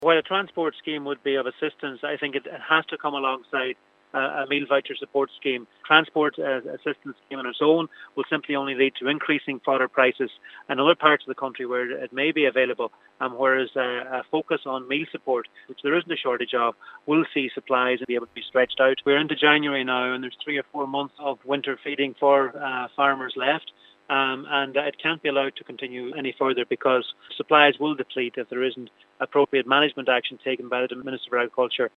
While a transport scheme would be of assistance, I think it has to come alongside a meal voucher support scheme. Transport assistance scheme on its own will simply only lead to increasing fodder prices in other parts of the country where it may be available, whereas a focus on meal support, which there isn't a shortage of, will see supplies be able to be stretched out. We're into January now and there's 3 or 4 months of winter feeding for farmers left. And it can't be allowed to continue any further because supplies will deplete if there isn't appropriate management action taken by the Minister for Agriculture.